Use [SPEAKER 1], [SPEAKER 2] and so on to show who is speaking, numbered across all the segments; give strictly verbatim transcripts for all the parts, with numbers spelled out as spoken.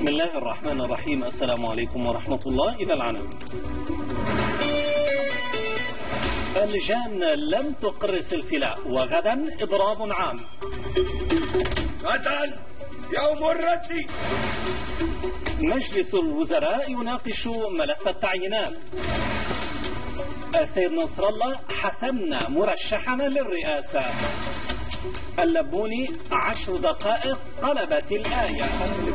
[SPEAKER 1] بسم الله الرحمن الرحيم. السلام عليكم ورحمة الله. إلى العناوين. اللجان لم تقر السلسلة وغدا إضراب عام.
[SPEAKER 2] غدا يوم الرد.
[SPEAKER 1] مجلس الوزراء يناقش ملف التعيينات. السيد نصر الله حسمنا مرشحنا للرئاسة. اللبوني عشر دقائق قلبت الآية.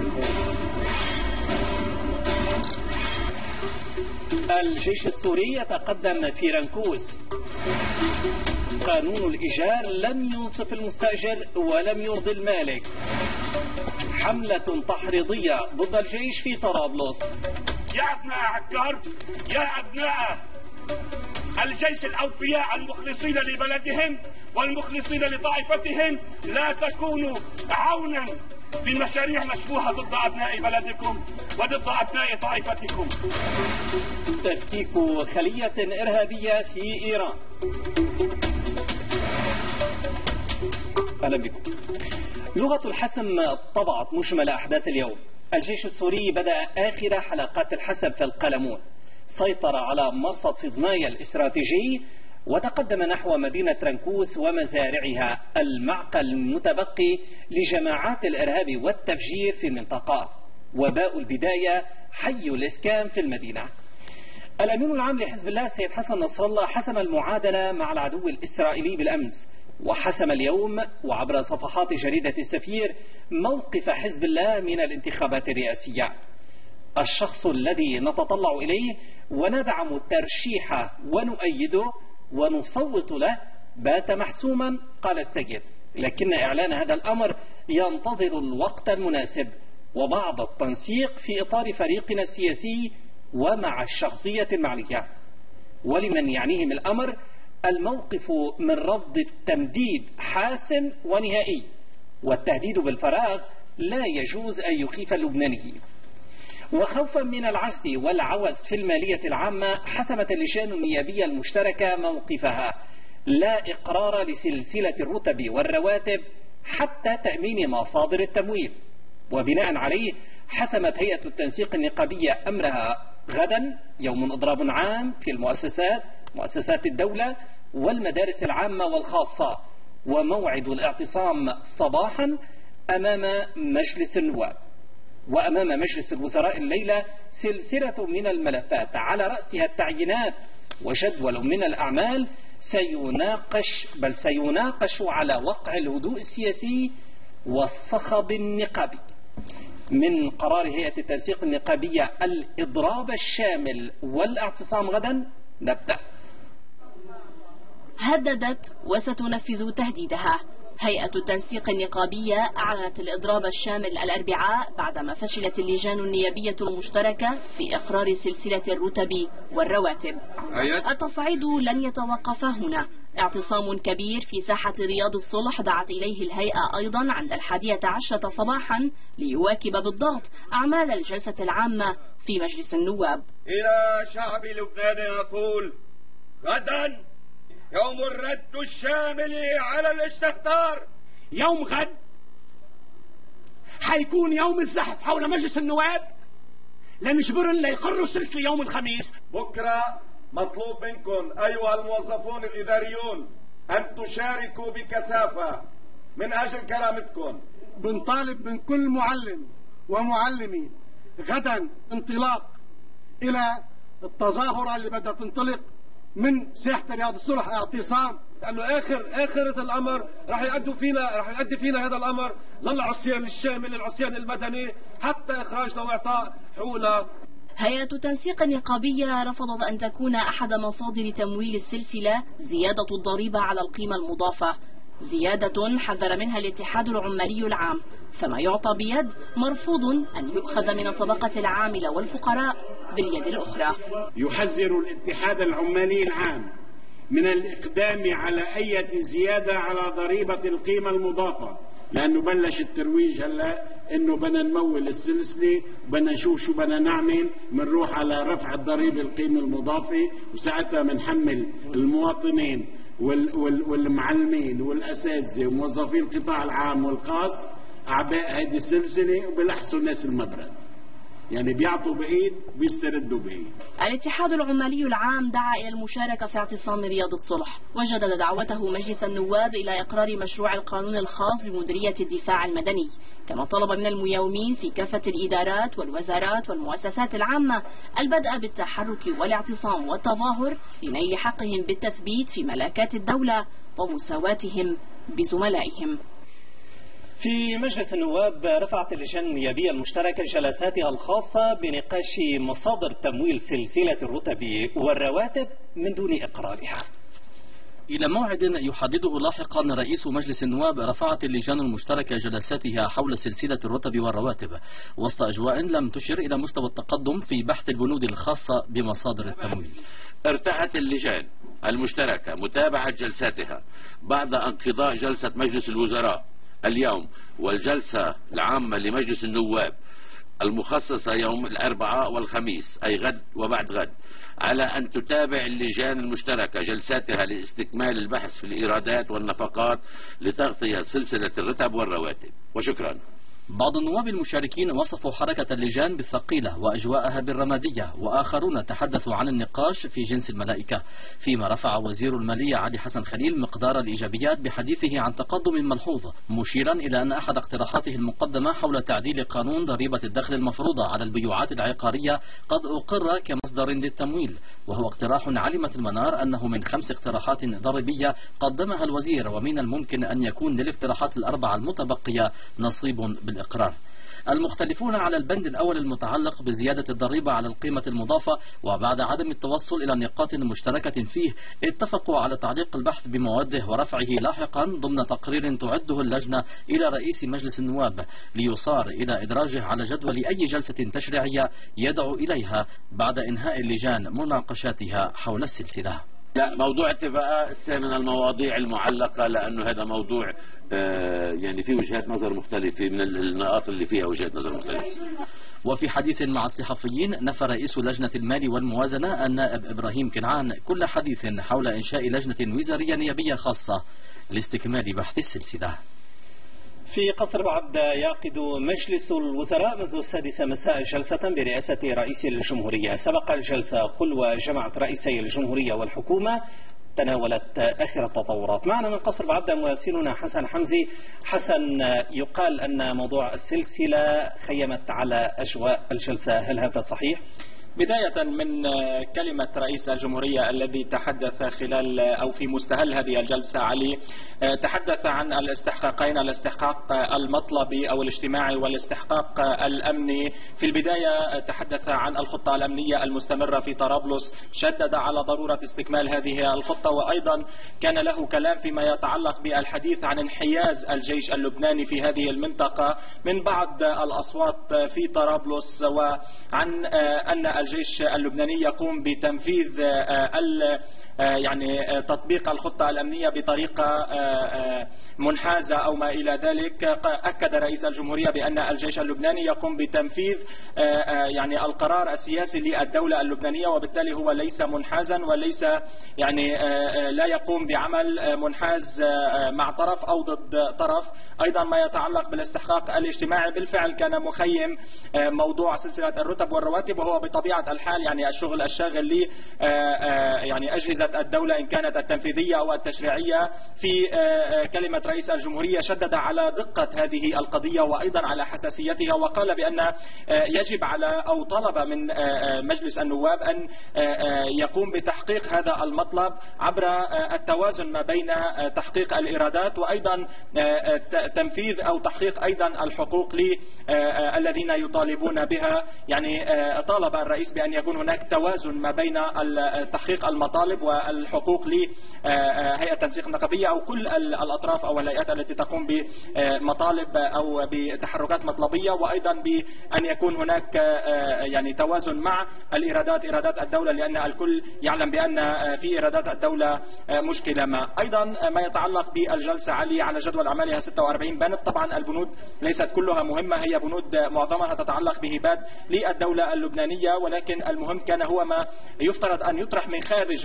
[SPEAKER 1] الجيش السوري يتقدم في رنكوز. قانون الإيجار لم ينصف المستأجر ولم يرضي المالك. حملة تحريضية ضد الجيش في طرابلس.
[SPEAKER 2] يا أبناء عكار، يا أبناء الجيش الأوفياء المخلصين لبلدهم والمخلصين لطائفتهم، لا تكونوا عونا في مشاريع مشبوهة ضد أبناء بلدكم وضد أبناء طائفتكم.
[SPEAKER 1] تفكيك خلية إرهابية في إيران. أهلا بكم. لغة الحسم طبعت مجمل أحداث اليوم. الجيش السوري بدأ آخر حلقات الحسم في القلمون، سيطر على مرصد صدمايا الاستراتيجي وتقدم نحو مدينة رنكوس ومزارعها، المعقل المتبقي لجماعات الإرهاب والتفجير في المنطقة. وباء البداية حي الإسكان في المدينة. الأمين العام لحزب الله السيد حسن نصر الله حسم المعادلة مع العدو الإسرائيلي بالأمس، وحسم اليوم وعبر صفحات جريدة السفير موقف حزب الله من الانتخابات الرئاسية. الشخص الذي نتطلع إليه وندعم ترشيحه ونؤيده ونصوت له بات محسوما، قال السيد، لكن إعلان هذا الأمر ينتظر الوقت المناسب وبعض التنسيق في إطار فريقنا السياسي ومع الشخصية المعنية. ولمن يعنيهم الأمر الموقف من رفض التمديد حاسم ونهائي، والتهديد بالفراغ لا يجوز أن يخيف اللبنانيين. وخوفا من العجز والعوز في المالية العامة حسمت اللجان النيابية المشتركة موقفها: لا إقرار لسلسلة الرتب والرواتب حتى تأمين مصادر التمويل. وبناء عليه حسمت هيئة التنسيق النقابية أمرها: غدا يوم إضراب عام في المؤسسات مؤسسات الدولة والمدارس العامة والخاصة، وموعد الاعتصام صباحا أمام مجلس النواب. وأمام مجلس الوزراء الليلة سلسلة من الملفات على رأسها التعيينات وجدول من الأعمال سيناقش بل سيناقش على وقع الهدوء السياسي والصخب النقابي. من قرار هيئة التنسيق النقابية الإضراب الشامل والاعتصام غدا. نبدأ.
[SPEAKER 3] هددت وستنفذ تهديدها. هيئة التنسيق النقابية أعلنت الإضراب الشامل الأربعاء بعدما فشلت اللجان النيابية المشتركة في إقرار سلسلة الرتب والرواتب. التصعيد لن يتوقف هنا. اعتصام كبير في ساحة رياض الصلح دعت إليه الهيئة أيضا عند الحادية عشرة صباحا ليواكب بالضغط أعمال الجلسة العامة في مجلس النواب.
[SPEAKER 2] إلى شعب لبنان نقول: غدا يوم الرد الشامل على الاستهتار.
[SPEAKER 4] يوم غد حيكون يوم الزحف حول مجلس النواب لنجبرن ليقروا السلسلة يوم الخميس.
[SPEAKER 2] بكرة مطلوب منكم أيها الموظفون الإداريون أن تشاركوا بكثافة من أجل كرامتكم.
[SPEAKER 4] بنطالب من كل معلم ومعلمين غدا انطلاق إلى التظاهرة اللي بدها تنطلق من ساحة رياض الصلح، اعتصام،
[SPEAKER 5] لأنه آخر آخرة الأمر راح يؤدوا فينا راح يؤدي فينا هذا الأمر للعصيان الشامل، العصيان المدني، حتى إخراجنا وإعطاء حقوقنا.
[SPEAKER 3] هيئة التنسيق النقابية رفضت أن تكون أحد مصادر تمويل السلسلة زيادة الضريبة على القيمة المضافة، زيادة حذر منها الاتحاد العمالي العام، فما يعطى بيد مرفوض أن يؤخذ من الطبقة العاملة والفقراء باليد الأخرى.
[SPEAKER 6] يحذر الاتحاد العمالي العام من الإقدام على أي زيادة على ضريبة القيمة المضافة، لأنه بلش الترويج هلا إنه بدنا نمول السلسلة وبدنا نشوف شو بدنا نعمل، بنروح على رفع الضريبة القيمة المضافة، وساعتها بنحمل المواطنين والمعلمين والأساتذة وموظفي القطاع العام والخاص أعباء هذه السلسلة وبلحسوا الناس المبرد. يعني بيعطوا بايد بيستردوا بايد.
[SPEAKER 3] الاتحاد العمالي العام دعا إلى المشاركة في اعتصام رياض الصلح، وجدد دعوته مجلس النواب إلى إقرار مشروع القانون الخاص بمديرية الدفاع المدني، كما طلب من الميومين في كافة الإدارات والوزارات والمؤسسات العامة البدء بالتحرك والاعتصام والتظاهر لنيل حقهم بالتثبيت في ملاكات الدولة ومساواتهم بزملائهم.
[SPEAKER 1] في مجلس النواب رفعت اللجان النيابية المشتركة جلساتها الخاصة بنقاش مصادر تمويل سلسلة الرتب والرواتب من دون إقرارها.
[SPEAKER 7] إلى موعد يحدده لاحقا رئيس مجلس النواب رفعت اللجان المشتركة جلساتها حول سلسلة الرتب والرواتب وسط أجواء لم تشر إلى مستوى التقدم في بحث البنود الخاصة بمصادر التمويل.
[SPEAKER 8] ارتأت اللجان المشتركة متابعة جلساتها بعد انقضاء جلسة مجلس الوزراء اليوم والجلسة العامة لمجلس النواب المخصصة يوم الأربعاء والخميس أي غد وبعد غد، على أن تتابع اللجان المشتركة جلساتها لاستكمال البحث في الإيرادات والنفقات لتغطية سلسلة الرتب والرواتب. وشكرا.
[SPEAKER 7] بعض النواب المشاركين وصفوا حركة اللجان بالثقيلة وأجواءها بالرمادية، وآخرون تحدثوا عن النقاش في جنس الملائكة، فيما رفع وزير المالية علي حسن خليل مقدار الإيجابيات بحديثه عن تقدم ملحوظ، مشيرا إلى أن أحد اقتراحاته المقدمة حول تعديل قانون ضريبة الدخل المفروضة على البيوعات العقارية قد أقر كمصدر للتمويل، وهو اقتراح علمت المنار أنه من خمس اقتراحات ضريبية قدمها الوزير، ومن الممكن أن يكون للاقتراحات الأربعة المتبقية نصيب بالإقرار. المختلفون على البند الأول المتعلق بزيادة الضريبة على القيمة المضافة، وبعد عدم التوصل إلى نقاط مشتركة فيه اتفقوا على تعليق البحث بمواده ورفعه لاحقا ضمن تقرير تعده اللجنة إلى رئيس مجلس النواب ليصار إلى إدراجه على جدول أي جلسة تشريعية يدعو إليها بعد إنهاء اللجان مناقشاتها حول السلسلة.
[SPEAKER 8] لا، موضوع اتفاق من المواضيع المعلقة، لأنه هذا موضوع آه يعني فيه وجهات نظر مختلفة، من النقاط اللي فيها وجهات نظر مختلفة.
[SPEAKER 7] وفي حديث مع الصحفيين نفى رئيس لجنة المال والموازنة النائب إبراهيم كنعان كل حديث حول إنشاء لجنة وزارية نيابية خاصة لاستكمال بحث السلسلة.
[SPEAKER 1] في قصر بعد يعقد مجلس الوزراء منذ السادسة مساء جلسة برئاسة رئيس الجمهورية. سبق الجلسة خلوة جمعت رئيسي الجمهورية والحكومة تناولت آخر التطورات. معنا من قصر بعد مراسلنا حسن حمزي. حسن، يقال أن موضوع السلسلة خيمت على أجواء الجلسة، هل هذا صحيح؟
[SPEAKER 9] بداية من كلمة رئيس الجمهورية الذي تحدث خلال أو في مستهل هذه الجلسة علي، تحدث عن الاستحقاقين، الاستحقاق المطلبي أو الاجتماعي والاستحقاق الأمني. في البداية تحدث عن الخطة الأمنية المستمرة في طرابلس، شدد على ضرورة استكمال هذه الخطة، وأيضا كان له كلام فيما يتعلق بالحديث عن انحياز الجيش اللبناني في هذه المنطقة من بعض الأصوات في طرابلس، وعن أن الجيش اللبناني يقوم بتنفيذ ال يعني تطبيق الخطة الأمنية بطريقة منحازة أو ما إلى ذلك. أكد رئيس الجمهورية بأن الجيش اللبناني يقوم بتنفيذ يعني القرار السياسي للدولة اللبنانية، وبالتالي هو ليس منحازا وليس يعني لا يقوم بعمل منحاز مع طرف أو ضد طرف. أيضا ما يتعلق بالاستحقاق الاجتماعي، بالفعل كان مخيم موضوع سلسلة الرتب والرواتب، وهو بطبيعة الحال يعني الشغل الشاغل لي يعني أجهزة الدولة إن كانت التنفيذية أو التشريعية. في كلمة رئيس الجمهورية شدد على دقة هذه القضية وأيضا على حساسيتها، وقال بأن يجب على أو طلب من مجلس النواب أن يقوم بتحقيق هذا المطلب عبر التوازن ما بين تحقيق الإيرادات وأيضا تنفيذ أو تحقيق أيضا الحقوق للذين يطالبون بها. يعني طالب الرئيس بأن يكون هناك توازن ما بين تحقيق المطالب والحقوق لهيئة التنسيق النقابية أو كل الأطراف أو الهيئات التي تقوم بمطالب أو بتحركات مطلبية، وأيضا بأن يكون هناك يعني توازن مع الإيرادات، إيرادات الدولة، لأن الكل يعلم بأن في إيرادات الدولة مشكلة ما. أيضا ما يتعلق بالجلسة علي على جدول أعمالها ستة وأربعين بند. طبعا البنود ليست كلها مهمة، هي بنود معظمها تتعلق بهبات للدولة اللبنانية، ولكن المهم كان هو ما يفترض أن يطرح من خارج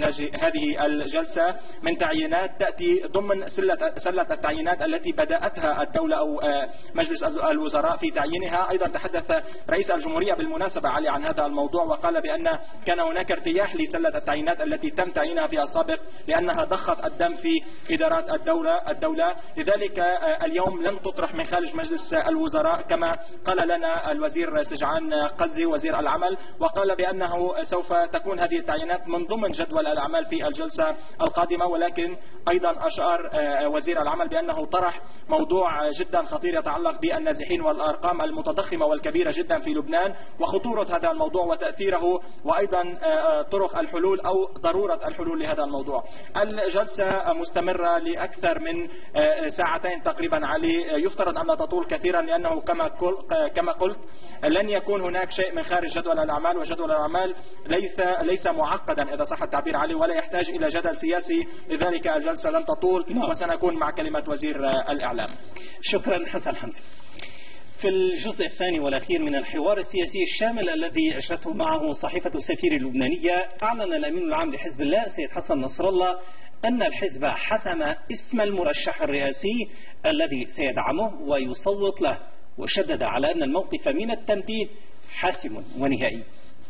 [SPEAKER 9] هذه الجلسة من تعيينات تأتي ضمن سلة, سلة التعيينات التي بدأتها الدولة أو مجلس الوزراء في تعيينها. أيضا تحدث رئيس الجمهورية بالمناسبة علي عن هذا الموضوع وقال بأن كان هناك ارتياح لسلة التعيينات التي تم تعيينها في السابق لأنها ضخت الدم في إدارات الدولة الدولة لذلك اليوم لن تطرح من خارج مجلس الوزراء كما قال لنا الوزير سجعان قزي وزير العمل، وقال بأنه سوف تكون هذه التعيينات من ضمن جدول الأعمال في الجلسة القادمة. ولكن أيضا أشار وزير العمل بأنه طرح موضوع جدا خطير يتعلق بالنازحين والأرقام المتضخمة والكبيرة جدا في لبنان وخطورة هذا الموضوع وتأثيره وأيضا طرق الحلول أو ضرورة الحلول لهذا الموضوع. الجلسة مستمرة لأكثر من ساعتين تقريبا علي، يفترض أن تطول كثيرا لأنه كما كما قلت لن يكون هناك شيء من خارج جدول الأعمال، وجدول الأعمال ليس ليس معقدا إذا صح التعبير عليه ولا يحتاج إلى جدل سياسي، لذلك الجلسة لن تطول وسنكون مع كلمة وزير الإعلام.
[SPEAKER 1] شكرا حسن حمزة. في الجزء الثاني والأخير من الحوار السياسي الشامل الذي أجرته معه صحيفة السفير اللبنانية، أعلن الأمين العام لحزب الله سيد حسن نصر الله أن الحزب حسم اسم المرشح الرئاسي الذي سيدعمه ويصوت له، وشدد على أن الموقف من التمديد حاسم ونهائي.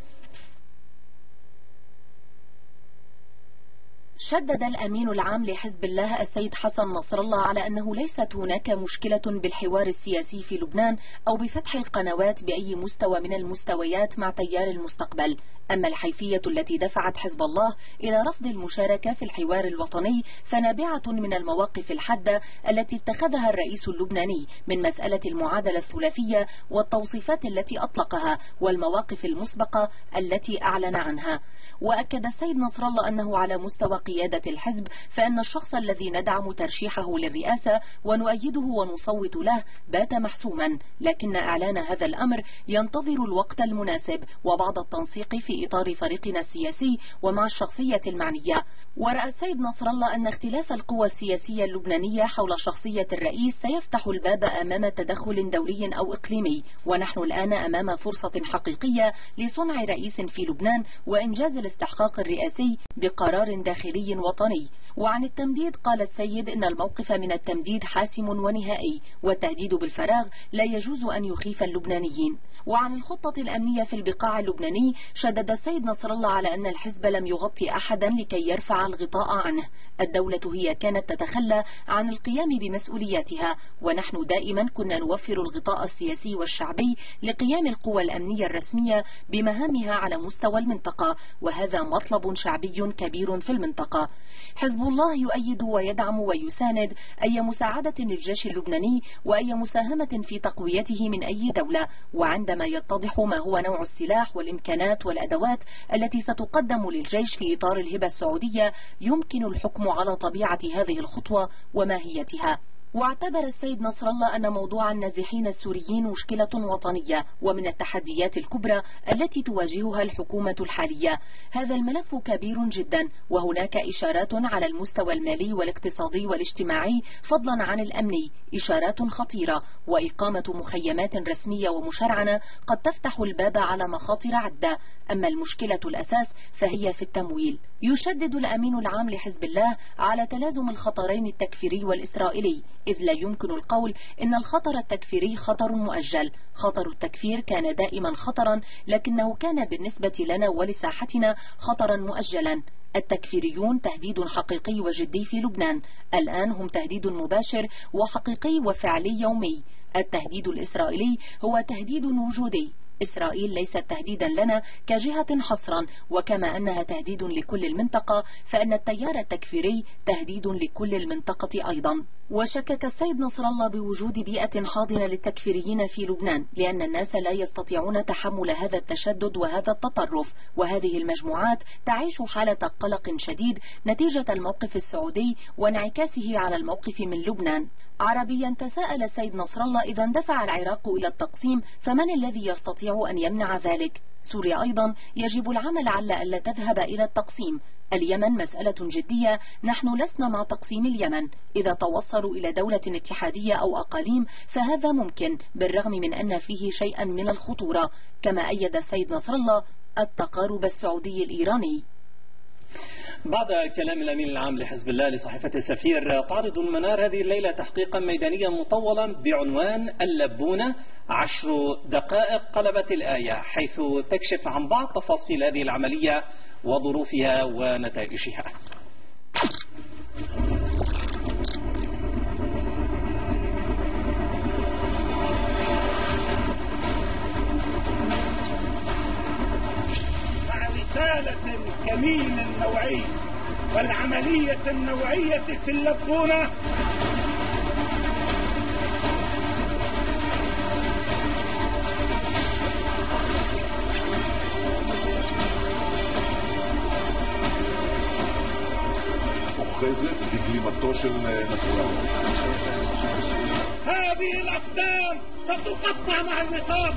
[SPEAKER 10] شدد الأمين العام لحزب الله السيد حسن نصر الله على أنه ليست هناك مشكلة بالحوار السياسي في لبنان أو بفتح القنوات بأي مستوى من المستويات مع تيار المستقبل، أما الحيثية التي دفعت حزب الله إلى رفض المشاركة في الحوار الوطني فنابعة من المواقف الحادة التي اتخذها الرئيس اللبناني من مسألة المعادلة الثلاثية والتوصيفات التي أطلقها والمواقف المسبقة التي أعلن عنها. وأكد السيد نصر الله أنه على مستوى قيادة الحزب فإن الشخص الذي ندعم ترشيحه للرئاسة ونؤيده ونصوت له بات محسوما، لكن إعلان هذا الأمر ينتظر الوقت المناسب وبعد التنسيق في إطار فريقنا السياسي ومع الشخصية المعنية. ورأى السيد نصر الله أن اختلاف القوى السياسية اللبنانية حول شخصية الرئيس سيفتح الباب أمام تدخل دولي أو إقليمي، ونحن الآن أمام فرصة حقيقية لصنع رئيس في لبنان وإنجاز الاستحقاق الرئاسي بقرار داخلي وطني. وعن التمديد قال السيد إن الموقف من التمديد حاسم ونهائي، والتهديد بالفراغ لا يجوز أن يخيف اللبنانيين. وعن الخطة الأمنية في البقاع اللبناني شدد السيد نصر الله على أن الحزب لم يغطي أحدا لكي يرفع الغطاء عنه، الدولة هي كانت تتخلى عن القيام بمسؤولياتها، ونحن دائما كنا نوفر الغطاء السياسي والشعبي لقيام القوى الأمنية الرسمية بمهامها على مستوى المنطقة، وهذا مطلب شعبي كبير في المنطقة. حزب الله يؤيد ويدعم ويساند أي مساعدة للجيش اللبناني وأي مساهمة في تقويته من أي دولة، وعندما يتضح ما هو نوع السلاح والإمكانات والأدوات التي ستقدم للجيش في إطار الهبة السعودية يمكن الحكم على طبيعة هذه الخطوة وماهيتها. واعتبر السيد نصر الله أن موضوع النازحين السوريين مشكلة وطنية ومن التحديات الكبرى التي تواجهها الحكومة الحالية. هذا الملف كبير جدا، وهناك إشارات على المستوى المالي والاقتصادي والاجتماعي فضلا عن الأمني، إشارات خطيرة، وإقامة مخيمات رسمية ومشرعنة قد تفتح الباب على مخاطر عدة. أما المشكلة الأساس فهي في التمويل. يشدد الأمين العام لحزب الله على تلازم الخطرين التكفيري والإسرائيلي، إذ لا يمكن القول إن الخطر التكفيري خطر مؤجل. خطر التكفير كان دائما خطرا، لكنه كان بالنسبة لنا ولساحتنا خطرا مؤجلا. التكفيريون تهديد حقيقي وجدي في لبنان، الآن هم تهديد مباشر وحقيقي وفعلي يومي. التهديد الإسرائيلي هو تهديد وجودي. إسرائيل ليست تهديدا لنا كجهة حصرا، وكما أنها تهديد لكل المنطقة فإن التيار التكفيري تهديد لكل المنطقة أيضا. وشكك السيد نصر الله بوجود بيئة حاضنة للتكفيريين في لبنان، لأن الناس لا يستطيعون تحمل هذا التشدد وهذا التطرف، وهذه المجموعات تعيش حالة قلق شديد نتيجة الموقف السعودي وانعكاسه على الموقف من لبنان. عربيا تساءل السيد نصر الله: إذا اندفع العراق إلى التقسيم فمن الذي يستطيع أن يمنع ذلك؟ سوريا أيضا يجب العمل على ألا تذهب إلى التقسيم. اليمن مسألة جدية، نحن لسنا مع تقسيم اليمن. إذا توصلوا إلى دولة اتحادية أو أقاليم فهذا ممكن، بالرغم من أن فيه شيئا من الخطورة. كما أيد السيد نصر الله التقارب السعودي الإيراني.
[SPEAKER 1] بعد كلام الأمين العام لحزب الله لصحيفة السفير، تعرض المنار هذه الليلة تحقيقا ميدانيا مطولا بعنوان اللبونة عشر دقائق قلبت الآية، حيث تكشف عن بعض تفاصيل هذه العملية وظروفها ونتائجها.
[SPEAKER 11] رسالة كمين نوعي والعملية النوعية في اللبونة
[SPEAKER 12] أخذت بكلمته של נסראללה.
[SPEAKER 11] هذه الأقدام ستقطع مع النقاط.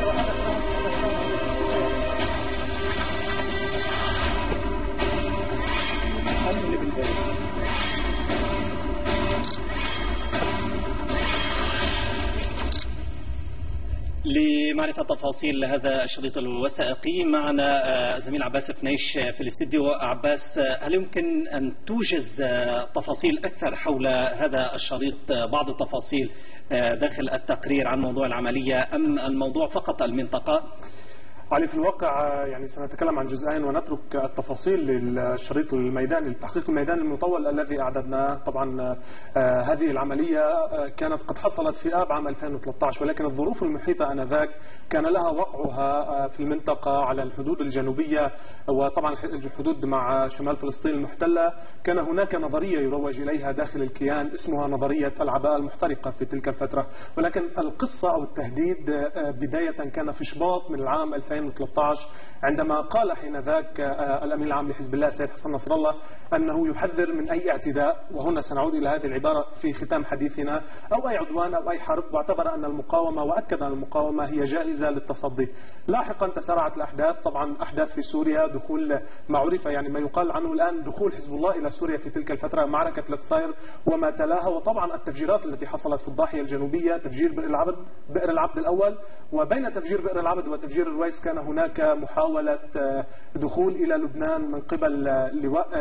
[SPEAKER 1] لمعرفة تفاصيل هذا الشريط الوثائقي معنا الزميل عباس فنيش في الاستديو. عباس، هل يمكن أن توجز تفاصيل أكثر حول هذا الشريط، بعض التفاصيل داخل التقرير عن موضوع العملية، أم الموضوع فقط المنطقة؟
[SPEAKER 13] علي، في الواقع يعني سنتكلم عن جزئين ونترك التفاصيل للشريط الميداني، للتحقيق الميداني المطول الذي أعددناه. طبعا آه هذه العملية كانت قد حصلت في آب عام ألفين وثلاثة عشر، ولكن الظروف المحيطة آنذاك كان لها وقعها في المنطقة على الحدود الجنوبية، وطبعا الحدود مع شمال فلسطين المحتلة. كان هناك نظرية يروج إليها داخل الكيان اسمها نظرية العباءة المحترقة في تلك الفترة، ولكن القصة أو التهديد بداية كان في شباط من العام ألفين وثلاثة عشر، عندما قال حينذاك الأمين العام لحزب الله السيد حسن نصر الله أنه يحذر من أي اعتداء، وهنا سنعود إلى هذه العبارة في ختام حديثنا، أو أي عدوان أو أي حرب، واعتبر أن المقاومة وأكد أن المقاومة هي جائزة للتصدي. لاحقا تسارعت الأحداث، طبعا أحداث في سوريا، دخول ما عرف يعني ما يقال عنه الآن دخول حزب الله إلى سوريا في تلك الفترة، معركة القصير وما تلاها، وطبعا التفجيرات التي حصلت في الضاحية الجنوبية، تفجير بئر العبد بئر العبد الأول، وبين تفجير بئر العبد وتفجير الرويس كان هناك محاولة دخول إلى لبنان من قبل لواء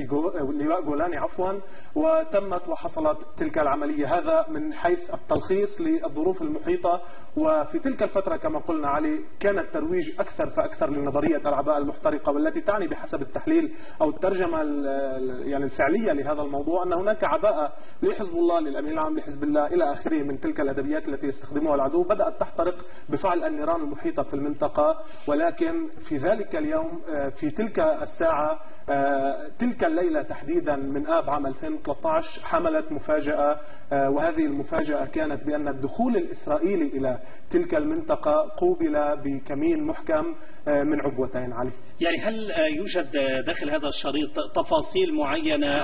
[SPEAKER 13] لواء جولاني عفوا، وتمت وحصلت تلك العملية. هذا من حيث التلخيص للظروف المحيطة. وفي تلك الفترة كما قلنا علي كان الترويج أكثر فأكثر لنظرية العباءة المحترقة، والتي تعني بحسب التحليل أو الترجمة يعني الفعلية لهذا الموضوع أن هناك عباءة لحزب الله، للأمين العام لحزب الله إلى آخره من تلك الأدبيات التي يستخدمها العدو، بدأت تحترق بفعل النيران المحيطة في المنطقة. ولكن في ذلك اليوم في تلك الساعة تلك الليلة تحديدا من آب عام ألفين وثلاثة عشر حملت مفاجأة، وهذه المفاجأة كانت بأن الدخول الإسرائيلي إلى تلك المنطقة قوبل بكمين محكم من عبوتين. علي،
[SPEAKER 1] يعني هل يوجد داخل هذا الشريط تفاصيل معينة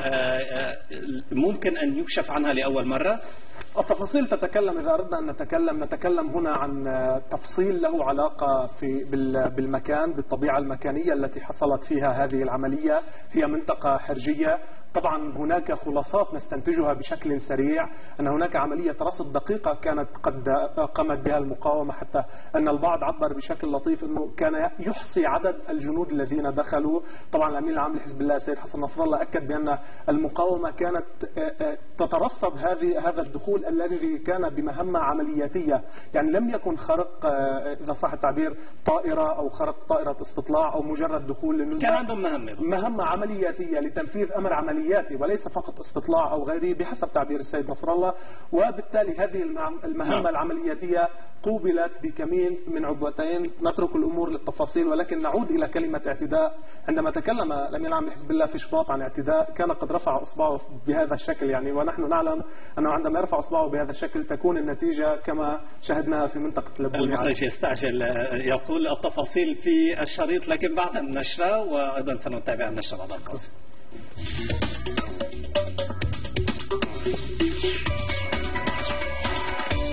[SPEAKER 1] ممكن أن يكشف عنها لأول مرة؟
[SPEAKER 13] التفاصيل تتكلم، إذا أردنا أن نتكلم نتكلم هنا عن تفصيل له علاقة في بالمكان، بالطبيعة المكانية التي حصلت فيها هذه العملية. هي منطقة حرجية، طبعا هناك خلاصات نستنتجها بشكل سريع أن هناك عملية رصد دقيقة كانت قد قامت بها المقاومة، حتى أن البعض عبر بشكل لطيف أنه كان يحصي عدد الجنود الذين دخلوا. طبعا الأمين العام لحزب الله السيد حسن نصر الله أكد بأن المقاومة كانت تترصد هذه هذا الدخول الذي كان بمهمة عملياتية، يعني لم يكن خرق إذا صح التعبير طائرة أو خرق طائرة استطلاع أو مجرد دخول للنزوع،
[SPEAKER 1] كان عندهم مهمة
[SPEAKER 13] مهمة عملياتية لتنفيذ أمر عملياتي وليس فقط استطلاع أو غيره بحسب تعبير السيد نصر الله. وبالتالي هذه المهمة العملياتية قوبلت بكمين من عبوتين. نترك الأمور للتفاصيل، ولكن نعود إلى كلمة اعتداء. عندما تكلم الأمين العام لحزب الله في شباط عن اعتداء كان قد رفع إصبعه بهذا الشكل، يعني ونحن نعلم أنه عندما يرفع إصبعه بهذا الشكل تكون النتيجة كما شاهدناها في منطقة لبنان.
[SPEAKER 1] المخرج يستعجل يقول التفاصيل في الشريط، لكن بعد النشرة، وأيضا سنتابع النشرة بعد الفاصل.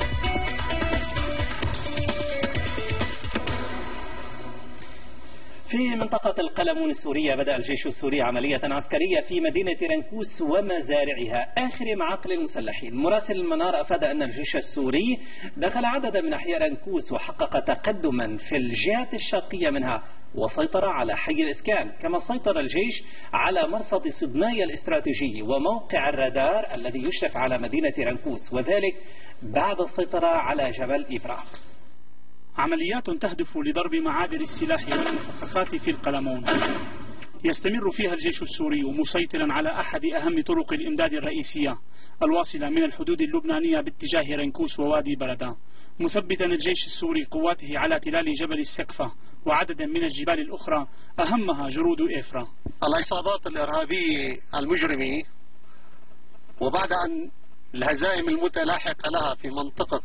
[SPEAKER 1] في في منطقة القلمون السورية بدأ الجيش السوري عملية عسكرية في مدينة رنكوس ومزارعها آخر معاقل المسلحين. مراسل المنار أفاد أن الجيش السوري دخل عددا من أحياء رنكوس وحقق تقدما في الجهات الشرقية منها وسيطر على حي الإسكان، كما سيطر الجيش على مرصد صدنايا الاستراتيجي وموقع الرادار الذي يشرف على مدينة رنكوس، وذلك بعد السيطرة على جبل إبرا.
[SPEAKER 14] عمليات تهدف لضرب معابر السلاح والمفخخات في القلمون يستمر فيها الجيش السوري مسيطرا على أحد أهم طرق الإمداد الرئيسية الواصلة من الحدود اللبنانية باتجاه رنكوس ووادي بردة، مثبتا الجيش السوري قواته على تلال جبل السكفة وعددا من الجبال الأخرى أهمها جرود إفرا.
[SPEAKER 15] العصابات الإرهابية المجرمة وبعد أن الهزائم المتلاحقة لها في منطقة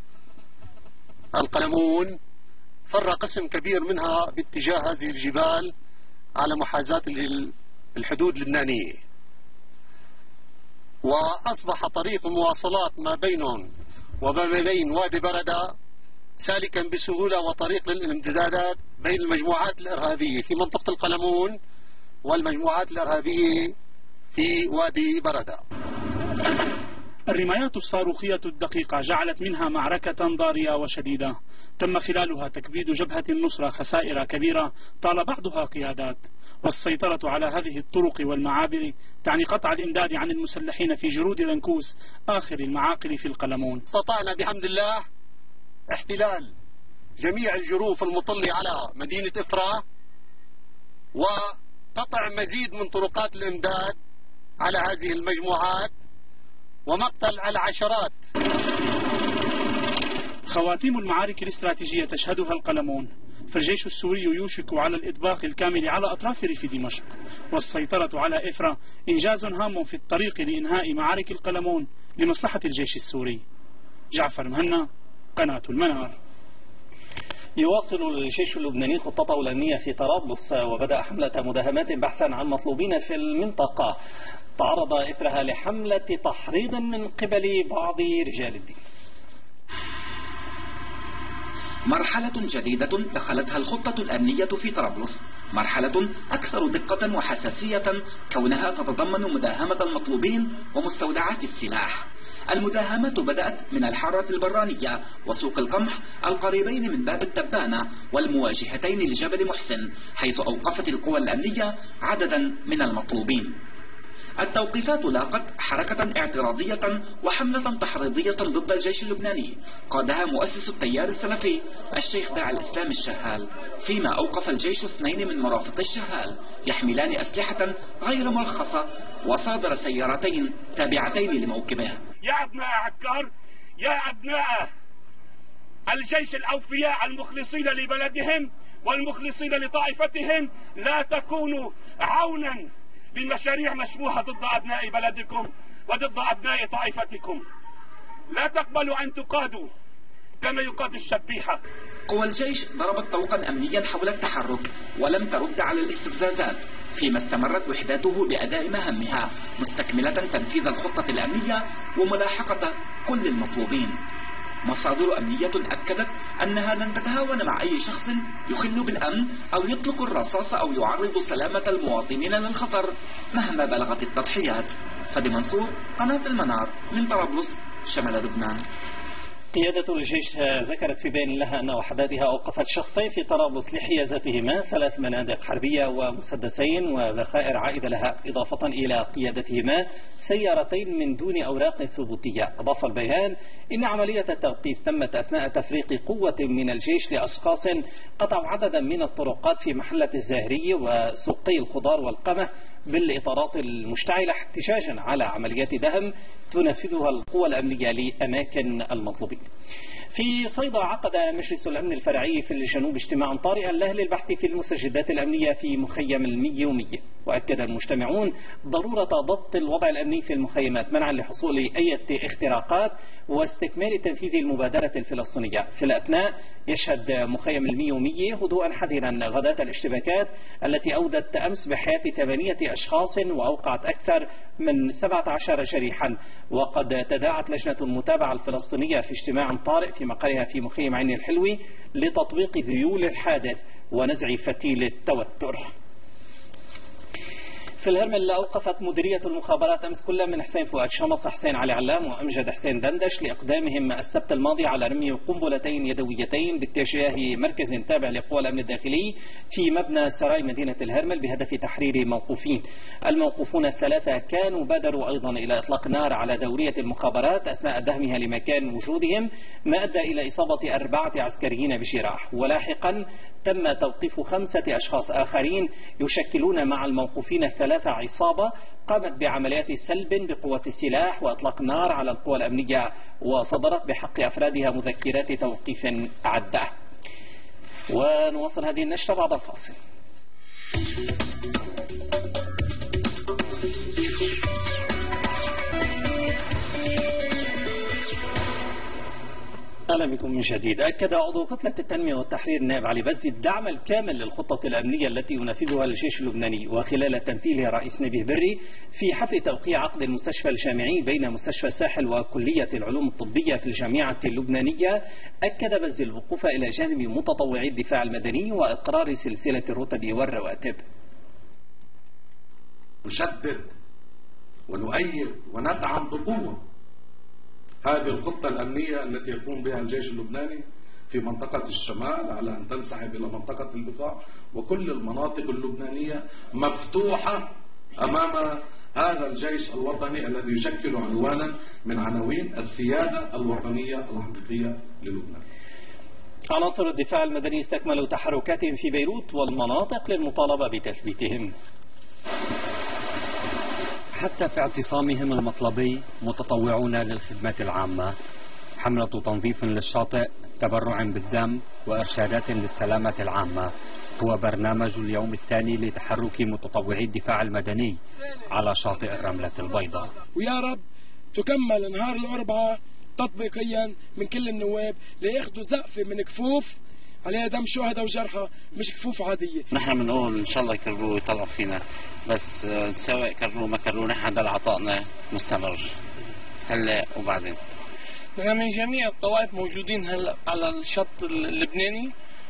[SPEAKER 15] القلمون فر قسم كبير منها باتجاه هذه الجبال على محاذاة الحدود اللبنانية، وأصبح طريق المواصلات ما بينهم وما بين وادي بردة سالكا بسهولة وطريق للامتدادات بين المجموعات الإرهابية في منطقة القلمون والمجموعات الإرهابية في وادي بردة.
[SPEAKER 14] الرمايات الصاروخية الدقيقة جعلت منها معركة ضارية وشديدة تم خلالها تكبيد جبهة النصرة خسائر كبيرة طال بعضها قيادات، والسيطرة على هذه الطرق والمعابر تعني قطع الإمداد عن المسلحين في جرود رنكوس آخر المعاقل في القلمون.
[SPEAKER 15] استطعنا بحمد الله احتلال جميع الجروف المطلة على مدينة إفرا وقطع مزيد من طرقات الإمداد على هذه المجموعات ومقتل العشرات.
[SPEAKER 14] خواتيم المعارك الاستراتيجية تشهدها القلمون، فالجيش السوري يوشك على الإطباق الكامل على أطراف ريف دمشق، والسيطرة على إفرا إنجاز هام في الطريق لإنهاء معارك القلمون لمصلحة الجيش السوري. جعفر مهنا، قناة المنار.
[SPEAKER 1] يواصل الجيش اللبناني خطته الأمنية في طرابلس وبدأ حملة مداهمات بحثا عن مطلوبين في المنطقة تعرض إثرها لحملة تحريض من قبل بعض رجال الدين.
[SPEAKER 16] مرحلة جديدة دخلتها الخطة الأمنية في طرابلس، مرحلة أكثر دقة وحساسية كونها تتضمن مداهمة المطلوبين ومستودعات السلاح. المداهمة بدأت من الحارة البرانية وسوق القمح القريبين من باب التبانة والمواجهتين لجبل محسن، حيث أوقفت القوى الأمنية عددا من المطلوبين. التوقيفات لاقت حركة اعتراضية وحملة تحريضية ضد الجيش اللبناني قادها مؤسس التيار السلفي الشيخ داعي الإسلام الشهال، فيما أوقف الجيش اثنين من مرافقي الشهال يحملان أسلحة غير مرخصة وصادر سيارتين تابعتين لموكبه.
[SPEAKER 11] يا أبناء عكار، يا أبناء الجيش الأوفياء المخلصين لبلدهم والمخلصين لطائفتهم، لا تكونوا عونا بمشاريع مشبوهة ضد أبناء بلدكم وضد أبناء طائفتكم. لا تقبلوا أن تقادوا كما يقاد الشبيحة.
[SPEAKER 16] قوى الجيش ضربت طوقا أمنيا حول التحرك ولم ترد على الاستفزازات، فيما استمرت وحداته بأداء مهامها مستكملة تنفيذ الخطة الأمنية وملاحقة كل المطلوبين. مصادر أمنية أكدت أنها لن تتهاون مع أي شخص يخل بالأمن أو يطلق الرصاص أو يعرض سلامة المواطنين للخطر مهما بلغت التضحيات. فدي منصور، قناة المنار، من طرابلس، شمال لبنان.
[SPEAKER 1] قيادة الجيش ذكرت في بيان لها أن وحداتها أوقفت شخصين في طرابلس لحيازتهما ثلاث منادق حربية ومسدسين وذخائر عائدة لها، إضافة إلى قيادتهما سيارتين من دون أوراق ثبوتية. أضاف البيان إن عملية التوقيف تمت أثناء تفريق قوة من الجيش لأشخاص قطعوا عددا من الطرقات في محلة الزاهري وسوقي الخضار والقمح بالإطارات المشتعلة احتجاجا على عمليات دهم تنفذها القوى الأمنية لأماكن المطلوبين. في صيدا عقد مجلس الأمن الفرعي في الجنوب اجتماعا طارئا له للبحث في المستجدات الأمنية في مخيم الميومية، وأكد المجتمعون ضرورة ضبط الوضع الأمني في المخيمات منعا لحصول أي اختراقات واستكمال تنفيذ المبادرة الفلسطينية. في الأثناء يشهد مخيم الميومية هدوءا حذرا غداة الاشتباكات التي أودت أمس بحياة ثمانية أشخاص وأوقعت أكثر من سبعة عشر جريحا. وقد تداعت لجنة المتابعة الفلسطينية في اجتماع طارئ في مقرها في مخيم عين الحلوي لتطبيق ذيول الحادث ونزع فتيل التوتر. في الهرمل أوقفت مديرية المخابرات أمس كل من حسين فؤاد شمص، حسين علي علام وأمجد حسين دندش لإقدامهم السبت الماضي على رمي قنبلتين يدويتين باتجاه مركز تابع لقوى الأمن الداخلي في مبنى سراي مدينة الهرمل بهدف تحرير موقوفين. الموقوفون الثلاثة كانوا بادروا أيضا إلى إطلاق نار على دورية المخابرات أثناء دهمها لمكان وجودهم، ما أدى إلى إصابة أربعة عسكريين بجراح. ولاحقا تم توقيف خمسة أشخاص آخرين يشكلون مع الموقوفين الثلاثة عصابة قامت بعمليات سلب بقوة السلاح وإطلاق نار على القوى الأمنية، وصدرت بحق أفرادها مذكرات توقيف عدة. ونواصل هذه النشرة بعد الفاصل. أهلا بكم من جديد. أكد عضو كتلة التنمية والتحرير النائب علي بزي الدعم الكامل للخطة الأمنية التي ينفذها الجيش اللبناني، وخلال تمثيلها رئيس نبيه بري في حفل توقيع عقد المستشفى الجامعي بين مستشفى الساحل وكلية العلوم الطبية في الجامعة اللبنانية، أكد بزي الوقوف إلى جانب متطوعي الدفاع المدني وإقرار سلسلة الرتب والرواتب.
[SPEAKER 12] نشدد ونؤيد وندعم بقوة هذه الخطة الأمنية التي يقوم بها الجيش اللبناني في منطقة الشمال على أن تنسحب إلى منطقة البقاع، وكل المناطق اللبنانية مفتوحة أمام هذا الجيش الوطني الذي يشكل عنوانا من عناوين السيادة الوطنية الحقيقية للبنان.
[SPEAKER 1] عناصر الدفاع المدني استكملوا تحركاتهم في بيروت والمناطق للمطالبة بتثبيتهم.
[SPEAKER 17] حتى في اعتصامهم المطلبي متطوعون للخدمات العامة، حملة تنظيف للشاطئ، تبرع بالدم وإرشادات للسلامة العامة هو برنامج اليوم الثاني لتحرك متطوعي الدفاع المدني على شاطئ الرملة البيضاء.
[SPEAKER 18] ويا رب تكمل نهار الأربعاء تطبيقيا من كل النواب لياخذوا زقفة من كفوف عليها دم شهداء وجرحى، مش كفوف عادية.
[SPEAKER 19] نحن بنقول إن شاء الله يكرروا ويطلعوا فينا، بس سواء كرروا ما كرروا نحن ضل عطائنا مستمر هلا وبعدين.
[SPEAKER 20] نحن من جميع الطوائف موجودين هلا على الشط اللبناني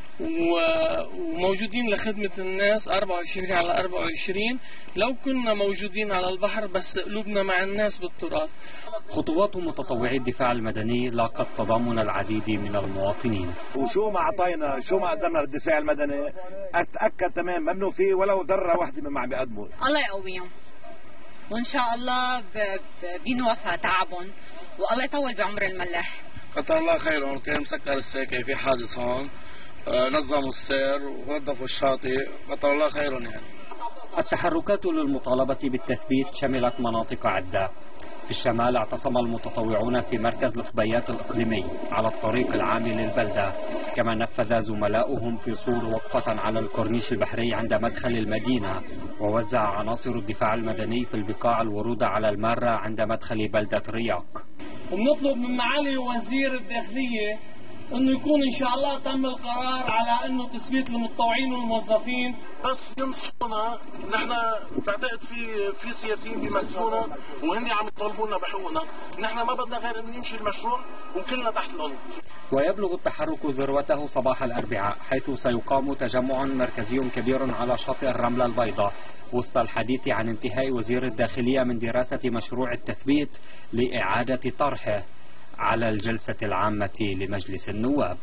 [SPEAKER 20] وموجودين لخدمة الناس أربعة وعشرين على أربعة وعشرين. لو كنا موجودين على البحر بس قلوبنا مع الناس بالتراب.
[SPEAKER 17] خطوات متطوعي الدفاع المدني لاقت تضامن العديد من المواطنين.
[SPEAKER 21] وشو ما أعطينا شو ما قدمنا للدفاع المدني أتأكد تمام منه فيه ولو ذرة واحدة من ما عم بيقدموا.
[SPEAKER 22] الله يقويهم وإن شاء الله بينوفى تعبهم والله يطول بعمر الملاح.
[SPEAKER 23] قطع الله خيرهم، كان مسكر الساكي في حادث هون، نظموا السير ونظفوا الشاطئ، قطع الله خيرهم يعني.
[SPEAKER 17] التحركات للمطالبة بالتثبيت شملت مناطق عدة. في الشمال اعتصم المتطوعون في مركز القبيات الإقليمي على الطريق العام للبلدة، كما نفذ زملاؤهم في صور وقفة على الكورنيش البحري عند مدخل المدينة، ووزع عناصر الدفاع المدني في البقاع الورود على المارة عند مدخل بلدة رياق.
[SPEAKER 20] وبنطلب من معالي وزير الداخلية انه يكون ان شاء الله تم القرار على انه تثبيت المتطوعين والموظفين، بس ينصفونا. نحن بعتقد في في سياسيين بيمثلونا وهن عم يطالبوا لنا بحقوقنا، نحن ما بدنا غير انه يمشي المشروع وكلنا تحت العنق.
[SPEAKER 17] ويبلغ التحرك ذروته صباح الاربعاء، حيث سيقام تجمع مركزي كبير على شاطئ الرملة البيضاء وسط الحديث عن انتهاء وزير الداخلية من دراسة مشروع التثبيت لإعادة طرحه على الجلسة العامة لمجلس النواب.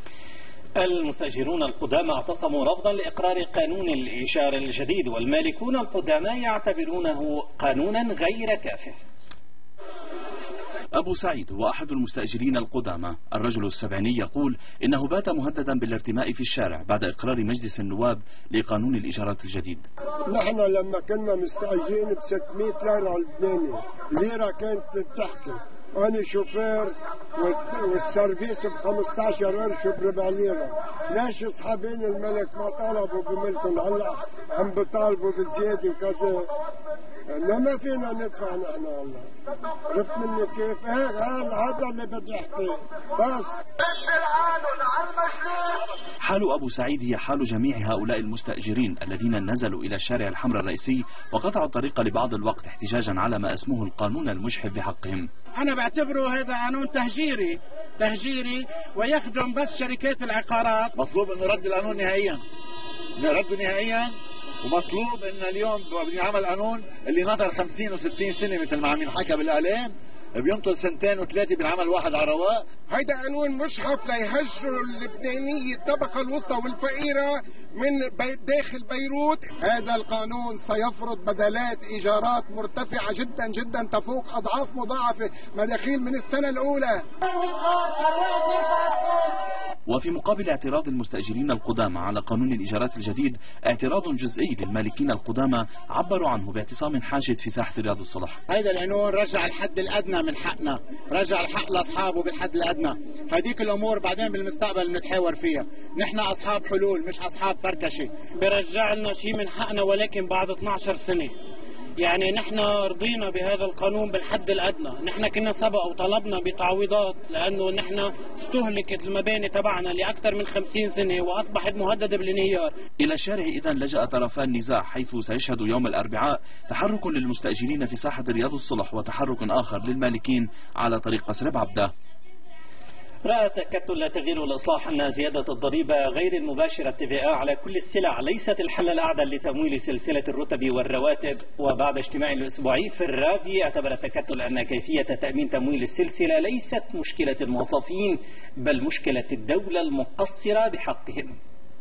[SPEAKER 1] المستأجرون القدامى اعتصموا رفضا لإقرار قانون الإيجار الجديد، والمالكون القدامى يعتبرونه قانونا غير كافٍ.
[SPEAKER 24] أبو سعيد هو أحد المستأجرين القدامى. الرجل السبعيني يقول إنه بات مهددا بالارتماء في الشارع بعد إقرار مجلس النواب لقانون الإيجارات الجديد.
[SPEAKER 25] نحن لما كنا مستأجرين ب ستمئة ليرة لبناني، ليرة كانت بتحكي،
[SPEAKER 2] أنا شوفير والسرديس ب خمستاشر قرش بربع ليرة. ليش أصحابين الملك ما طالبوا بملكهم؟ هلا عم بيطالبوا بالزيادة وكذا. ما فينا ندفع نحن والله. عرفت مني كيف؟ هذا اللي بدي احكيه بس.
[SPEAKER 24] حال أبو سعيد هي حال جميع هؤلاء المستأجرين الذين نزلوا إلى الشارع الحمراء الرئيسي وقطعوا الطريق لبعض الوقت احتجاجا على ما اسمه القانون المجحف بحقهم.
[SPEAKER 4] أنا بعتبره هذا قانون تهجيري تهجيري ويخدم بس شركات العقارات.
[SPEAKER 5] مطلوب أنه رد القانون نهائيا، رده نهائيا، ومطلوب ان اليوم بيعمل قانون اللي نظر خمسين وستين سنة مثل ما عم ينحكى بالاعلام بينطر سنتين وثلاثه بالعمل واحد على رواق.
[SPEAKER 2] هيدا قانون مجحف ليهجروا اللبنانية الطبقة الوسطى والفقيرة من بي داخل بيروت. هذا القانون سيفرض بدلات ايجارات مرتفعة جدا جدا تفوق اضعاف مضاعفة مداخيل من السنة الاولى.
[SPEAKER 24] وفي مقابل اعتراض المستأجرين القدامى على قانون الإيجارات الجديد، اعتراض جزئي للمالكين القدامى عبروا عنه باعتصام حاشد في ساحة رياض الصلح.
[SPEAKER 4] هيدا القانون رجع الحد الأدنى من حقنا، رجع الحق لأصحابه بالحد الأدنى. هديك الأمور بعدين بالمستقبل بنتحاور فيها. نحن أصحاب حلول مش أصحاب فركشة.
[SPEAKER 20] برجع لنا شيء من حقنا ولكن بعد اثنعش سنة. يعني نحن رضينا بهذا القانون بالحد الأدنى. نحن كنا سبق وطلبنا بتعويضات لأنه نحن استهلكت المباني تبعنا لأكثر من خمسين سنة وأصبحت مهددة بالانهيار.
[SPEAKER 24] إلى الشارع إذن لجأ طرفا النزاع، حيث سيشهد يوم الأربعاء تحرك للمستأجرين في ساحة رياض الصلح وتحرك آخر للمالكين على طريق قصر بعبدة.
[SPEAKER 1] رأى تكتل تغيير والإصلاح أن زيادة الضريبة غير المباشرة تي في آ على كل السلع ليست الحل الأعدل لتمويل سلسلة الرتب والرواتب. وبعد اجتماع الأسبوعي في الرافي اعتبر تكتل أن كيفية تأمين تمويل السلسلة ليست مشكلة الموظفين بل مشكلة الدولة المقصرة بحقهم.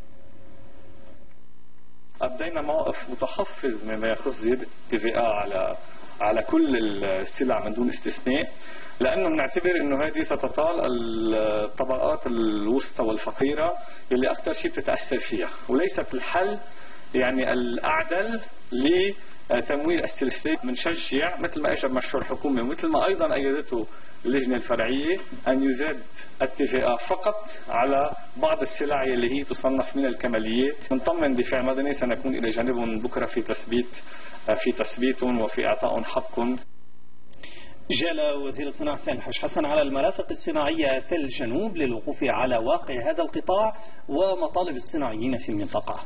[SPEAKER 6] أبدينا موقف متحفظ مما يخص زيادة التي في آ على على كل السلع من دون استثناء، لأنه بنعتبر أنه هذه ستطال الطبقات الوسطى والفقيرة اللي أكثر شيء بتتأثر فيها، وليست الحل يعني الأعدل لتمويل السلسلات. بنشجع مثل ما اجى مشروع الحكومة ومثل ما أيضا أيدته اللجنة الفرعية أن يزاد التي في آ فقط على بعض السلع اللي هي تصنف من الكماليات. نطمن دفاع مدني سنكون إلى جانبهم بكرة في تثبيت في تثبيتهم وفي إعطائهم حقهم.
[SPEAKER 1] جال وزير الصناعة حسين الحاج حسن على المرافق الصناعية في الجنوب للوقوف على واقع هذا القطاع ومطالب الصناعيين في المنطقة.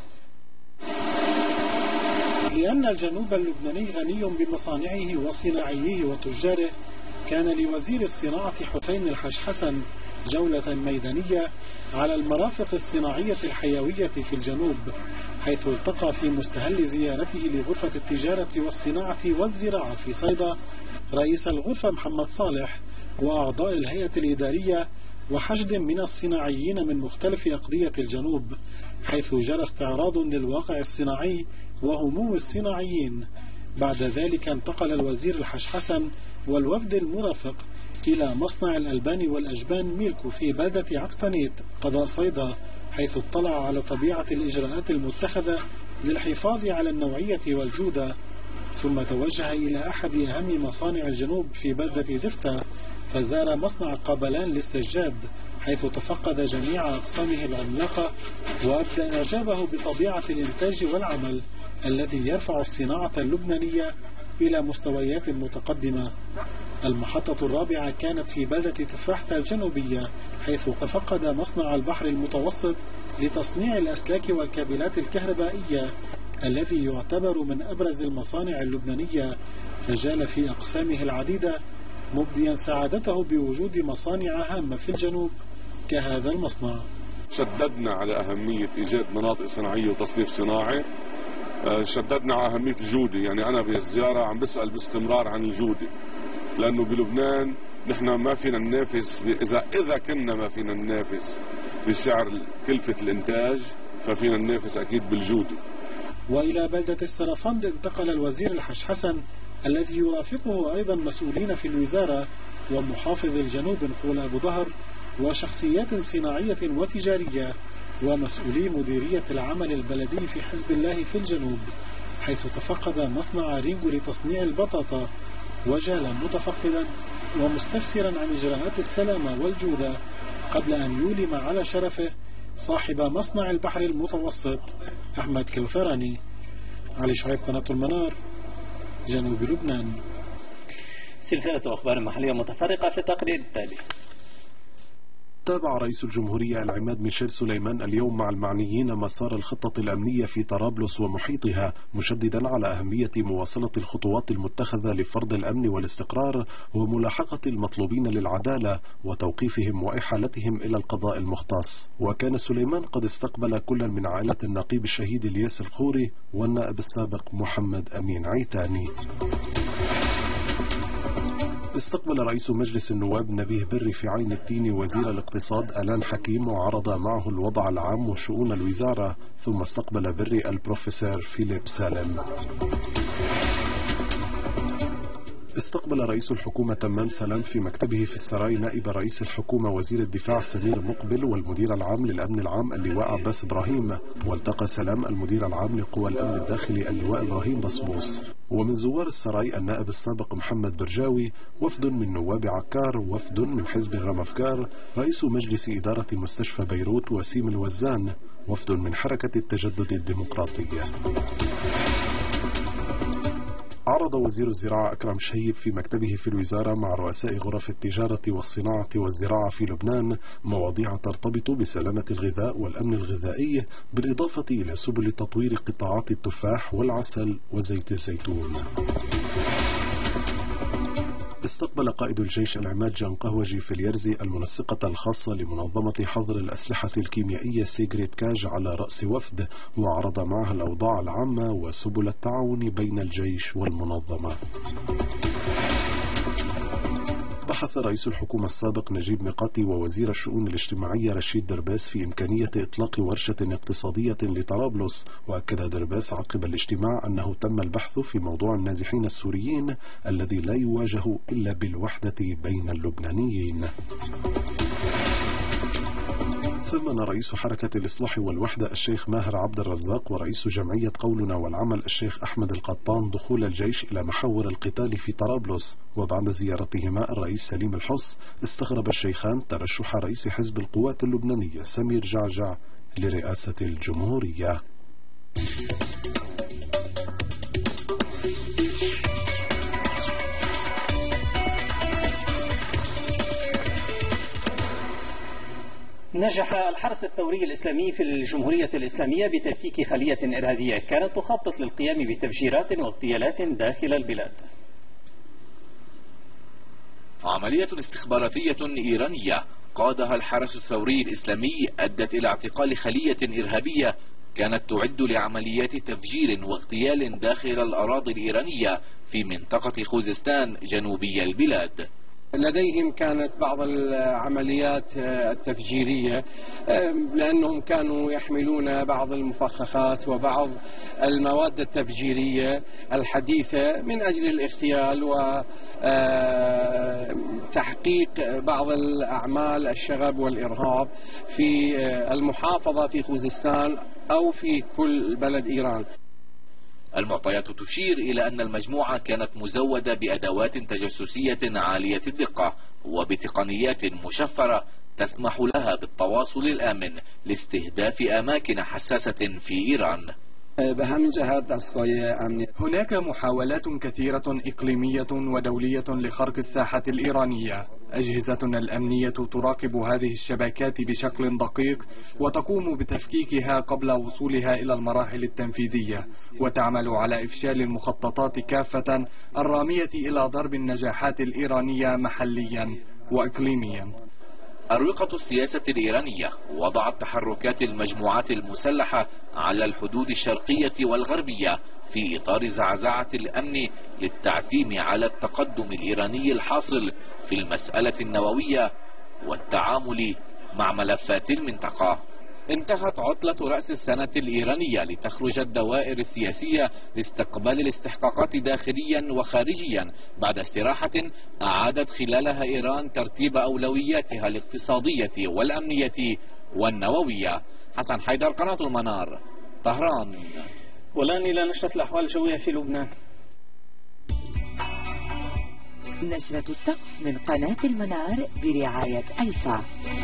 [SPEAKER 25] لأن الجنوب اللبناني غني بمصانعه وصناعيه وتجاره، كان لوزير الصناعة حسين الحاج حسن جولة ميدانية على المرافق الصناعية الحيوية في الجنوب، حيث التقى في مستهل زيارته لغرفة التجارة والصناعة والزراعة في صيدا رئيس الغرفة محمد صالح وأعضاء الهيئة الإدارية وحشد من الصناعيين من مختلف أقضية الجنوب، حيث جرى استعراض للواقع الصناعي وهموم الصناعيين. بعد ذلك انتقل الوزير الحاج حسن والوفد المرافق إلى مصنع الألبان والأجبان ميلكو في بلدة عقتنيت قضاء صيدا، حيث اطلع على طبيعة الإجراءات المتخذة للحفاظ على النوعية والجودة. ثم توجه إلى أحد أهم مصانع الجنوب في بلدة زفتة فزار مصنع قابلان للسجاد، حيث تفقد جميع أقسامه العملاقة وأبدى إعجابه بطبيعة الإنتاج والعمل الذي يرفع الصناعة اللبنانية إلى مستويات متقدمة. المحطة الرابعة كانت في بلدة تفاحة الجنوبية، حيث تفقد مصنع البحر المتوسط لتصنيع الأسلاك والكابلات الكهربائية الذي يعتبر من أبرز المصانع اللبنانية، فجال في أقسامه العديدة مبديا سعادته بوجود مصانع هامة في الجنوب كهذا المصنع.
[SPEAKER 26] شددنا على أهمية إيجاد مناطق صناعية وتصنيف صناعي، شددنا على أهمية الجودة. يعني أنا بالزيارة عم بسأل باستمرار عن الجودة، لأنه بلبنان نحن ما فينا ننافس، إذا إذا كنا ما فينا ننافس بسعر كلفة الإنتاج ففينا ننافس أكيد بالجودة.
[SPEAKER 25] وإلى بلدة السرفند انتقل الوزير الحاج حسن الذي يرافقه أيضا مسؤولين في الوزارة ومحافظ الجنوب نقول أبو ظهر وشخصيات صناعية وتجارية ومسؤولي مديرية العمل البلدي في حزب الله في الجنوب، حيث تفقد مصنع رينجو لتصنيع البطاطا وجال متفقدا ومستفسرا عن إجراءات السلامة والجودة قبل أن يولم على شرفه صاحب مصنع البحر المتوسط أحمد كوثراني. علي شعيب، قناة المنار، جنوب لبنان.
[SPEAKER 1] سلسلة أخبار محلية متفرقة في التقرير التالي.
[SPEAKER 3] تابع رئيس الجمهورية العماد ميشيل سليمان اليوم مع المعنيين مسار الخطة الأمنية في طرابلس ومحيطها، مشددا على أهمية مواصلة الخطوات المتخذة لفرض الأمن والاستقرار وملاحقة المطلوبين للعدالة وتوقيفهم وإحالتهم إلى القضاء المختص. وكان سليمان قد استقبل كل من عائلة النقيب الشهيد الياس الخوري والنائب السابق محمد أمين عيتاني. استقبل رئيس مجلس النواب نبيه بري في عين التين وزير الاقتصاد ألان حكيم وعرض معه الوضع العام وشؤون الوزارة، ثم استقبل بري البروفيسور فيليب سالم. استقبل رئيس الحكومة تمام سلام في مكتبه في السراي نائب رئيس الحكومة وزير الدفاع سمير مقبل والمدير العام للأمن العام اللواء عباس إبراهيم، والتقى سلام المدير العام لقوى الأمن الداخلي اللواء إبراهيم بصبوس. ومن زوار السراي النائب السابق محمد برجاوي، وفد من نواب عكار، وفد من حزب الرمفكار، رئيس مجلس إدارة مستشفى بيروت وسيم الوزان، وفد من حركة التجدد الديمقراطية. عرض وزير الزراعة أكرم شهيب في مكتبه في الوزارة مع رؤساء غرف التجارة والصناعة والزراعة في لبنان مواضيع ترتبط بسلامة الغذاء والأمن الغذائي، بالإضافة إلى سبل تطوير قطاعات التفاح والعسل وزيت الزيتون. استقبل قائد الجيش العماد جان قهوجي في اليرزي المنسقة الخاصة لمنظمة حظر الأسلحة الكيميائية سيغريت كاج على رأس وفد، وعرض معها الأوضاع العامة وسبل التعاون بين الجيش والمنظمة. بحث رئيس الحكومة السابق نجيب ميقاتي ووزير الشؤون الاجتماعية رشيد درباس في إمكانية إطلاق ورشة اقتصادية لطرابلس، وأكد درباس عقب الاجتماع أنه تم البحث في موضوع النازحين السوريين الذي لا يواجه إلا بالوحدة بين اللبنانيين. ثمن رئيس حركة الإصلاح والوحدة الشيخ ماهر عبد الرزاق ورئيس جمعية قولنا والعمل الشيخ أحمد القطان دخول الجيش إلى محور القتال في طرابلس، وبعد زيارتهما الرئيس سليم الحص استغرب الشيخان ترشح رئيس حزب القوات اللبنانية سمير جعجع لرئاسة الجمهورية.
[SPEAKER 1] نجح الحرس الثوري الإسلامي في الجمهورية الإسلامية بتفكيك خلية إرهابية كانت تخطط للقيام بتفجيرات واغتيالات داخل البلاد.
[SPEAKER 7] عملية استخباراتية إيرانية قادها الحرس الثوري الإسلامي أدت إلى اعتقال خلية إرهابية كانت تعد لعمليات تفجير واغتيال داخل الأراضي الإيرانية في منطقة خوزستان جنوبي البلاد.
[SPEAKER 8] لديهم كانت بعض العمليات التفجيرية لأنهم كانوا يحملون بعض المفخخات وبعض المواد التفجيرية الحديثة من أجل الاغتيال وتحقيق بعض الأعمال الشغب والإرهاب في المحافظة في خوزستان أو في كل بلد إيران.
[SPEAKER 7] المعطيات تشير إلى أن المجموعة كانت مزودة بأدوات تجسسية عالية الدقة وبتقنيات مشفرة تسمح لها بالتواصل الآمن لاستهداف أماكن حساسة في إيران.
[SPEAKER 9] هناك محاولات كثيرة إقليمية ودولية لخرق الساحة الإيرانية. أجهزتنا الأمنية تراقب هذه الشبكات بشكل دقيق وتقوم بتفكيكها قبل وصولها إلى المراحل التنفيذية، وتعمل على إفشال المخططات كافة الرامية إلى ضرب النجاحات الإيرانية محليا وإقليميا.
[SPEAKER 7] أروقة السياسة الإيرانية وضعت تحركات المجموعات المسلحة على الحدود الشرقية والغربية في إطار زعزعة الأمن للتعتيم على التقدم الإيراني الحاصل في المسألة النووية والتعامل مع ملفات المنطقة. انتهت عطلة رأس السنة الإيرانية لتخرج الدوائر السياسية لاستقبال الاستحقاقات داخليا وخارجيا بعد استراحة أعادت خلالها إيران ترتيب أولوياتها الاقتصادية والأمنية والنووية. حسن حيدر، قناة المنار، طهران.
[SPEAKER 1] والآن إلى نشرة الأحوال الجوية في لبنان.
[SPEAKER 10] نشرة الطقس من قناة المنار برعاية ألفا.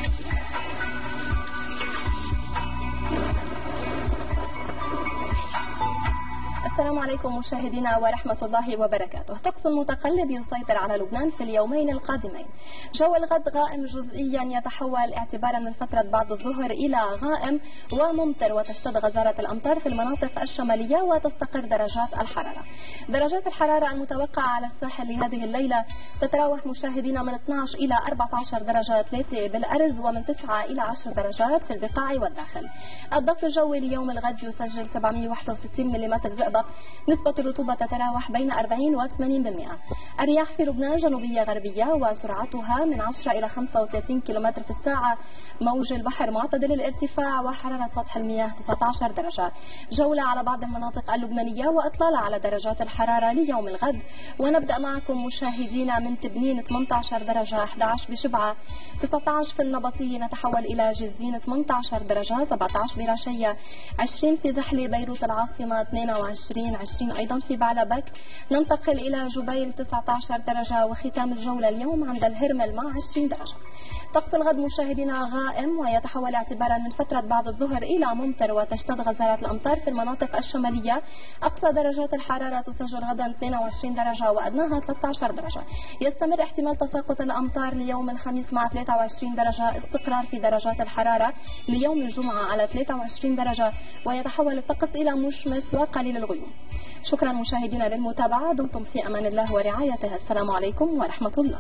[SPEAKER 11] السلام عليكم مشاهدينا ورحمة الله وبركاته. طقس متقلب يسيطر على لبنان في اليومين القادمين. جو الغد غائم جزئيا يتحول اعتبارا من فترة بعد الظهر إلى غائم وممطر، وتشتد غزارة الأمطار في المناطق الشمالية وتستقر درجات الحرارة. درجات الحرارة المتوقعة على الساحل لهذه الليلة تتراوح مشاهدينا من اثني عشر إلى أربعة عشر درجة ثلاثة بالأرز، ومن تسعة إلى عشر درجات في البقاع والداخل. الضغط الجوي ليوم الغد يسجل سبعمئة وواحد وستين ملم زئبق. نسبة الرطوبة تتراوح بين أربعين و ثمانين بالمئة. الرياح في لبنان جنوبية غربية وسرعتها من عشرة إلى خمسة وثلاثين كيلومتر في الساعة. موج البحر معتدل الارتفاع وحرارة سطح المياه تسعة عشر درجة. جولة على بعض المناطق اللبنانية وإطلالة على درجات الحرارة ليوم الغد. ونبدأ معكم مشاهدينا من تبنين ثمانية عشر درجة، أحد عشر بشبعة، تسعة عشر في النبطية، نتحول إلى جزين ثمانية عشر درجة، سبعة عشر برشية، عشرين في زحلة بيروت العاصمة، اثنين وعشرين عشرين أيضا في بعلبك. ننتقل إلى جبيل تسعة عشر درجة، وختام الجولة اليوم عند الهرمل مع عشرين درجة. طقس الغد مشاهدينا غائم ويتحول اعتبارا من فترة بعد الظهر إلى ممطر، وتشتد غزارة الأمطار في المناطق الشمالية. أقصى درجات الحرارة تسجل غدا اثنين وعشرين درجة وأدناها ثلاثة عشر درجة. يستمر احتمال تساقط الأمطار ليوم الخميس مع ثلاثة وعشرين درجة، استقرار في درجات الحرارة ليوم الجمعة على ثلاثة وعشرين درجة، ويتحول الطقس إلى مشمس وقليل الغيوم. شكرا مشاهدينا للمتابعة، دمتم في أمان الله ورعايته. السلام عليكم ورحمة الله.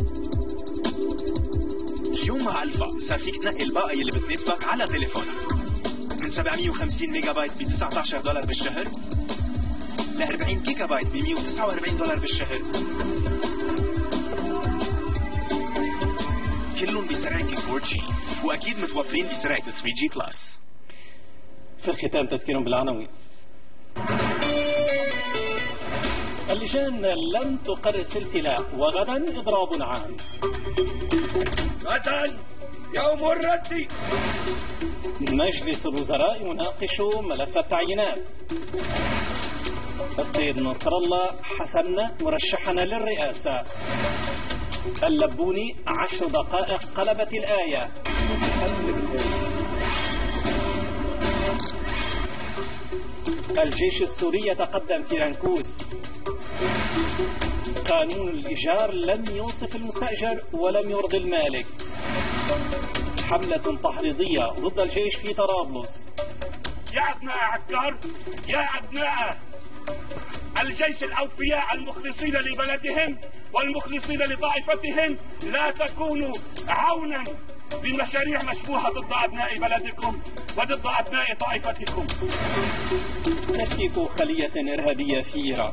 [SPEAKER 13] اليوم مع ألفا صار فيك تنقي الباقة اللي بتناسبك على تليفونك، من سبعمئة وخمسين ميجا بايت ب تسعة عشر دولار بالشهر ل أربعين جيجا بايت ب مئة وتسعة وأربعين دولار بالشهر، كلهم بسرعة ال فور جي، وأكيد متوفرين بسرعة ثري جي بلس.
[SPEAKER 1] في الختام تذكير بالعناوين. اللجان لم تقرر سلسلة، وغدا إضراب عام.
[SPEAKER 13] غدا يوم الرد.
[SPEAKER 1] مجلس الوزراء يناقش ملف التعيينات. السيد نصر الله حسن مرشحنا للرئاسة. اللبوني عشر دقائق قلبت الآية. الجيش السوري يتقدم في رنكوس. قانون الإيجار لم يوصف المستأجر ولم يرضي المالك. حملة تحريضية ضد الجيش في طرابلس.
[SPEAKER 14] يا أبناء عكار، يا أبناء الجيش الأوفياء المخلصين لبلدهم والمخلصين لطائفتهم، لا تكونوا عونا بمشاريع مشبوهة ضد أبناء بلدكم وضد أبناء طائفتكم.
[SPEAKER 1] تفكيك خلية إرهابية في إيران.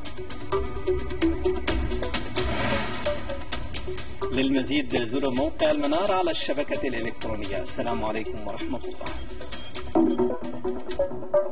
[SPEAKER 1] للمزيد زوروا موقع المنار على الشبكة الإلكترونية. السلام عليكم ورحمة الله.